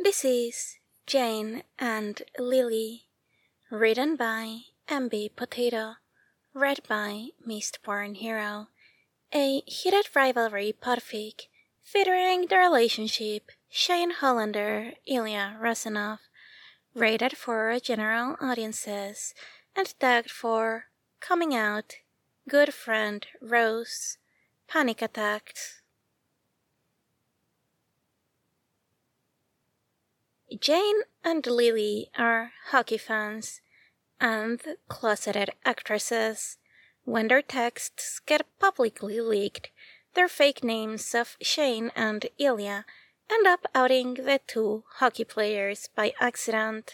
This is Jane and Lily, written by MB Potato, read by Mistborn Hero, a heated rivalry podfic featuring the relationship Shane Hollander, Ilya Rosanov, rated for general audiences and tagged for coming out, good friend Rose, panic attacks. Jane and Lily are hockey fans and closeted actresses. When their texts get publicly leaked, their fake names of Shane and Ilya end up outing the two hockey players by accident.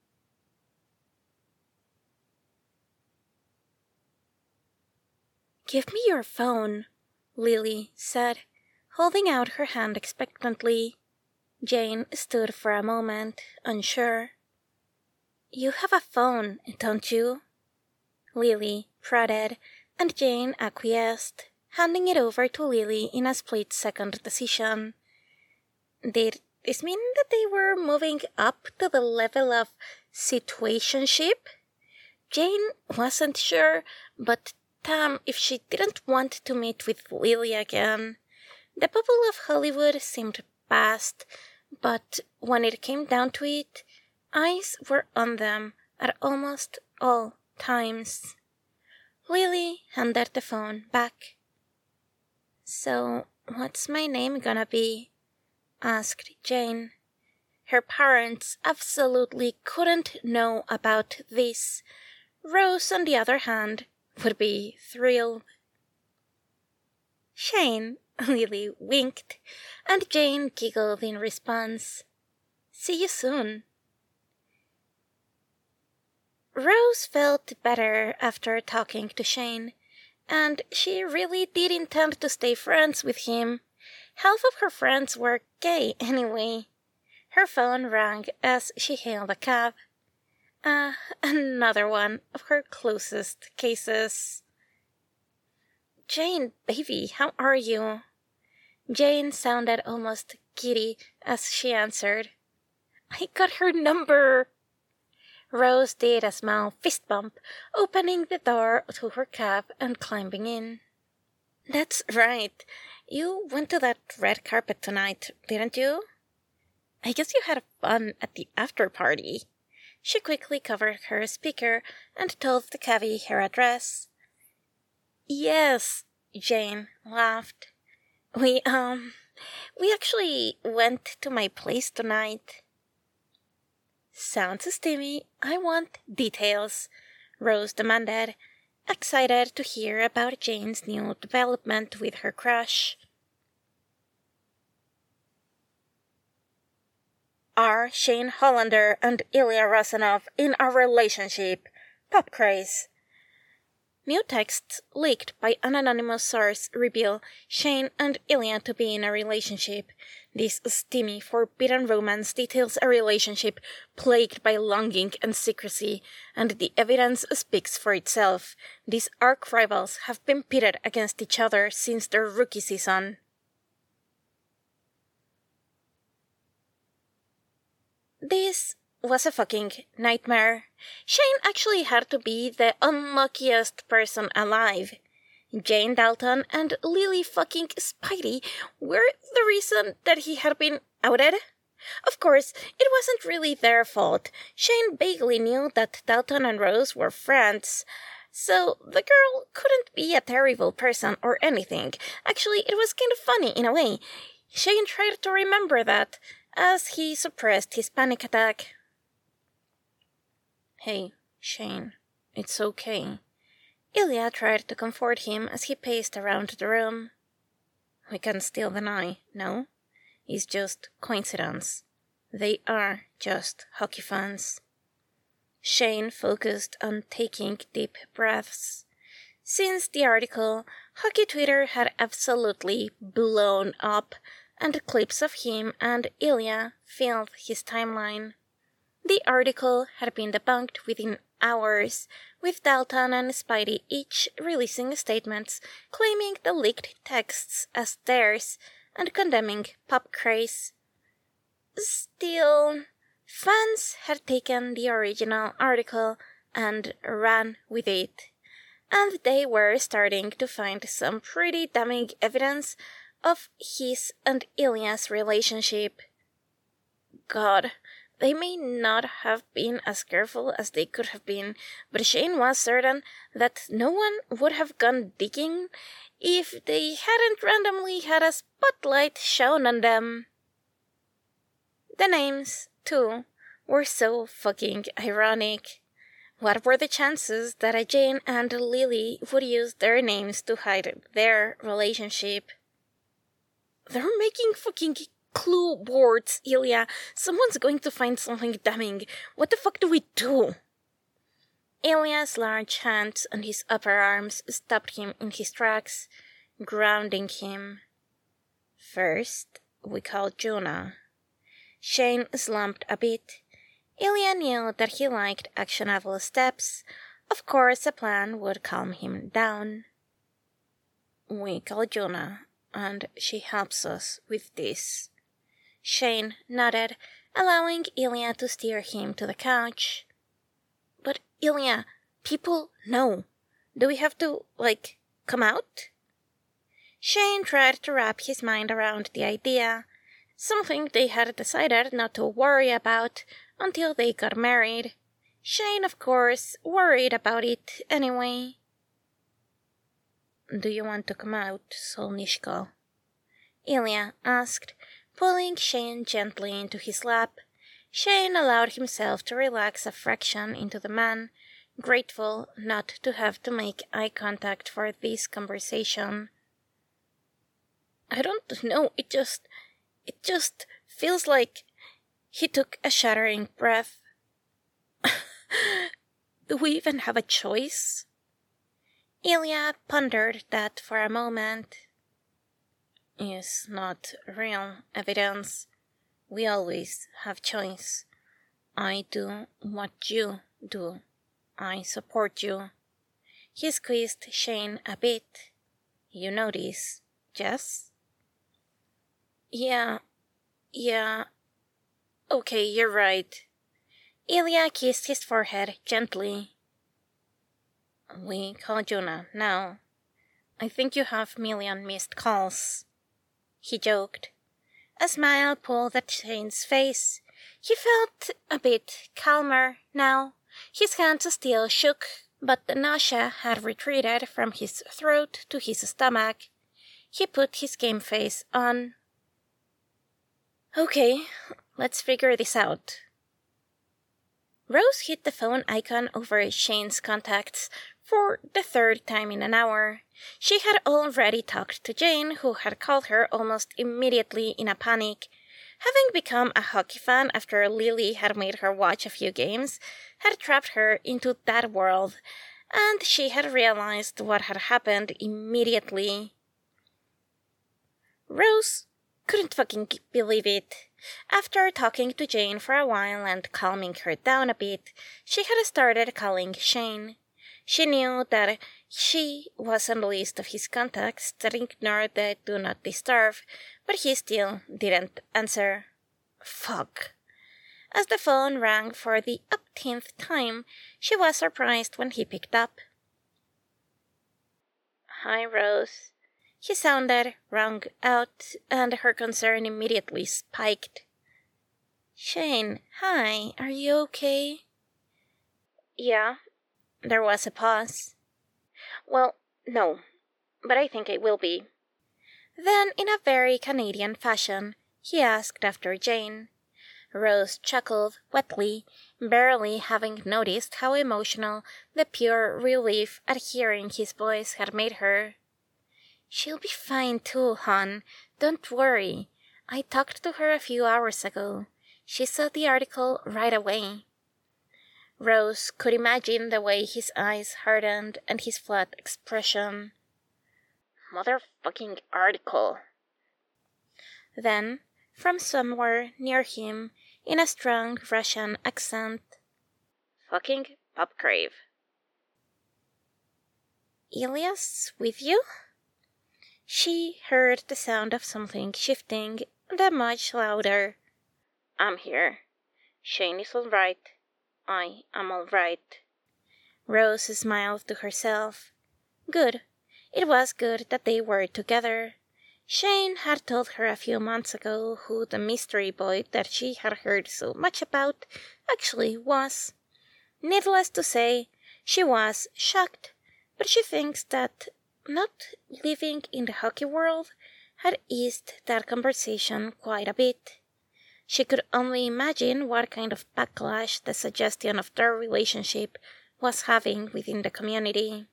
"Give me your phone," Lily said, holding out her hand expectantly. Jane stood for a moment, unsure. "You have a phone, don't you?" Lily prodded, and Jane acquiesced, handing it over to Lily in a split-second decision. Did this mean that they were moving up to the level of situationship? Jane wasn't sure, but damn if she didn't want to meet with Lily again. The bubble of Hollywood seemed past, but when it came down to it, eyes were on them at almost all times. Lily handed the phone back. "So, what's my name gonna be?" asked Jane. Her parents absolutely couldn't know about this. Rose, on the other hand, would be thrilled. "Shane," Lily winked, and Jane giggled in response. "See you soon." Rose felt better after talking to Shane, and she really did intend to stay friends with him. Half of her friends were gay anyway. Her phone rang as she hailed a cab. Another one of her closest cases. "Jane, baby, how are you?" Jane sounded almost giddy as she answered. "I got her number." Rose did a small fist bump, opening the door to her cab and climbing in. "That's right. You went to that red carpet tonight, didn't you? I guess you had fun at the after-party." She quickly covered her speaker and told the cabbie her address. "Yes," Jane laughed. We actually went to my place tonight." "Sounds steamy. I want details," Rose demanded, excited to hear about Jane's new development with her crush. "Are Shane Hollander and Ilya Rosanov in a relationship? Pop craze." New texts leaked by an anonymous source reveal Shane and Ilya to be in a relationship. This steamy, forbidden romance details a relationship plagued by longing and secrecy, and the evidence speaks for itself. These arch-rivals have been pitted against each other since their rookie season. This was a fucking nightmare. Shane actually had to be the unluckiest person alive. Jane Dalton and Lily fucking Spidey were the reason that he had been outed. Of course, it wasn't really their fault. Shane vaguely knew that Dalton and Rose were friends, so the girl couldn't be a terrible person or anything. Actually, it was kind of funny in a way. Shane tried to remember that as he suppressed his panic attack. "Hey, Shane, it's okay." Ilya tried to comfort him as he paced around the room. "We can still deny, no? It's just coincidence. They are just hockey fans." Shane focused on taking deep breaths. Since the article, hockey Twitter had absolutely blown up, and clips of him and Ilya filled his timeline. The article had been debunked within hours, with Dalton and Spidey each releasing statements claiming the leaked texts as theirs and condemning pop craze. Still, fans had taken the original article and ran with it, and they were starting to find some pretty damning evidence of his and Ilya's relationship. God, they may not have been as careful as they could have been, but Shane was certain that no one would have gone digging if they hadn't randomly had a spotlight shone on them. The names, too, were so fucking ironic. What were the chances that Jane and Lily would use their names to hide their relationship? They're making fucking clue boards, Ilya. Someone's going to find something damning. What the fuck do we do? Ilya's large hands on his upper arms stopped him in his tracks, grounding him. First, we call Jonah. Shane slumped a bit. Ilya knew that he liked actionable steps. Of course, a plan would calm him down. We call Jonah, and she helps us with this. Shane nodded, allowing Ilya to steer him to the couch. But Ilya, people know. Do we have to, come out? Shane tried to wrap his mind around the idea, something they had decided not to worry about until they got married. Shane, of course, worried about it anyway. Do you want to come out, Solnishko? Ilya asked, pulling Shane gently into his lap. Shane allowed himself to relax a fraction into the man, grateful not to have to make eye contact for this conversation. I don't know, it just feels like... He took a shuddering breath. Do we even have a choice? Ilya pondered that for a moment. It's not real evidence. We always have choice. I do what you do. I support you. He squeezed Shane a bit. You know this, Jess? Yeah. Okay, you're right. Ilya kissed his forehead gently. We call Jonah now. I think you have million missed calls. He joked. A smile pulled at Shane's face. He felt a bit calmer now. His hands still shook, but the nausea had retreated from his throat to his stomach. He put his game face on. Okay, let's figure this out. Rose hit the phone icon over Shane's contacts for the third time in an hour. She had already talked to Jane, who had called her almost immediately in a panic. Having become a hockey fan after Lily had made her watch a few games, had trapped her into that world, and she had realized what had happened immediately. Rose couldn't fucking believe it. After talking to Jane for a while and calming her down a bit, she had started calling Shane. She knew that she was on the list of his contacts that ignored the Do Not Disturb, but he still didn't answer. Fuck. As the phone rang for the upteenth time, she was surprised when he picked up. Hi, Rose. He sounded wrung out, and her concern immediately spiked. Shane, hi, are you okay? Yeah. There was a pause. Well, no, but I think I will be. Then, in a very Canadian fashion, he asked after Jane. Rose chuckled wetly, barely having noticed how emotional the pure relief at hearing his voice had made her. She'll be fine too, hon. Don't worry. I talked to her a few hours ago. She saw the article right away. Rose could imagine the way his eyes hardened and his flat expression. Motherfucking article. Then, from somewhere near him, in a strong Russian accent, fucking Popgrave. Ilya's with you? She heard the sound of something shifting, then much louder. I'm here. Shane is all right. I am all right. Rose smiled to herself. Good. It was good that they were together. Shane had told her a few months ago who the mystery boy that she had heard so much about actually was. Needless to say, she was shocked, but she thinks that not living in the hockey world had eased that conversation quite a bit. She could only imagine what kind of backlash the suggestion of their relationship was having within the community.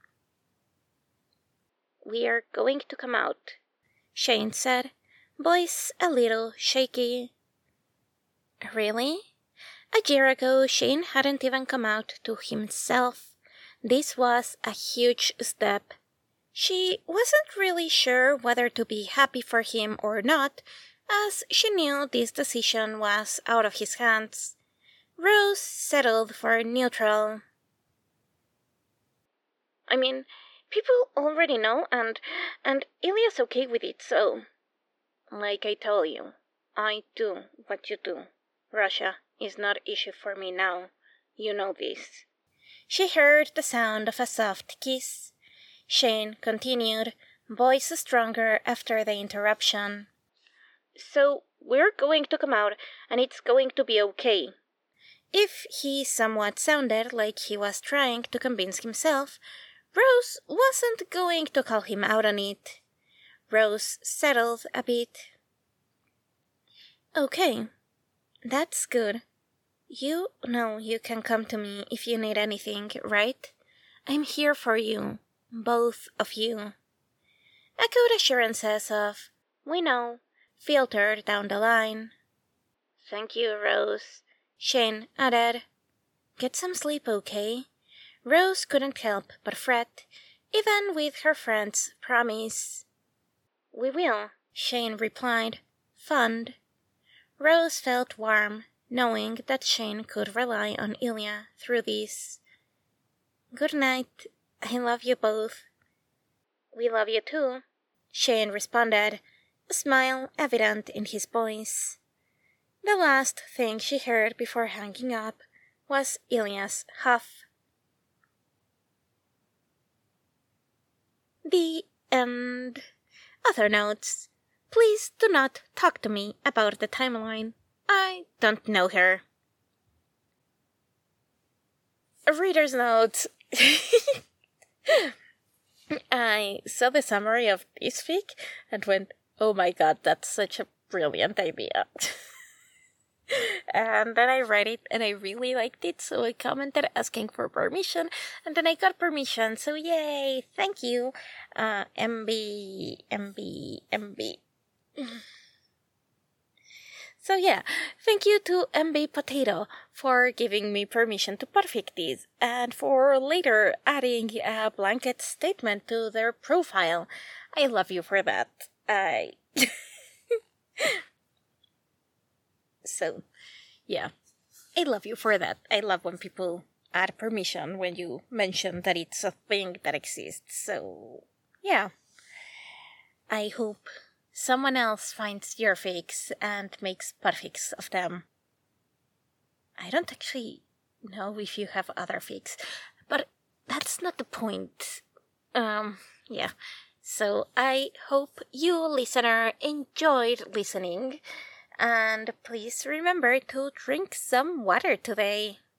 We are going to come out, Shane said, voice a little shaky. Really? A year ago, Shane hadn't even come out to himself. This was a huge step. She wasn't really sure whether to be happy for him or not, as she knew this decision was out of his hands. Rose settled for neutral. I mean, people already know, and Ilya's okay with it, so... Like I told you, I do what you do. Russia is not an issue for me now. You know this. She heard the sound of a soft kiss. Shane continued, voice stronger after the interruption. So, we're going to come out, and it's going to be okay. If he somewhat sounded like he was trying to convince himself, Rose wasn't going to call him out on it. Rose settled a bit. Okay, that's good. You know you can come to me if you need anything, right? I'm here for you, both of you. Echoed assurances of, we know, filtered down the line. Thank you, Rose, Shane added. Get some sleep, okay? Rose couldn't help but fret, even with her friend's promise. We will, Shane replied, fond. Rose felt warm, knowing that Shane could rely on Ilya through this. Good night. I love you both. We love you too, Shane responded, a smile evident in his voice. The last thing she heard before hanging up was Ilya's huff. The end. Other notes. Please do not talk to me about the timeline. I don't know her. A reader's note. I saw the summary of this fic and went, oh my god, that's such a brilliant idea. And then I read it and I really liked it, so I commented asking for permission, and then I got permission, so yay, thank you, MB. So yeah, thank you to MB Potato for giving me permission to perfect these, and for later adding a blanket statement to their profile. I love you for that. So, yeah, I love you for that. I love when people add permission when you mention that it's a thing that exists. So, yeah. I hope someone else finds your fakes and makes perfects of them. I don't actually know if you have other fakes, but that's not the point. Yeah. So I hope you, listener, enjoyed listening. And please remember to drink some water today.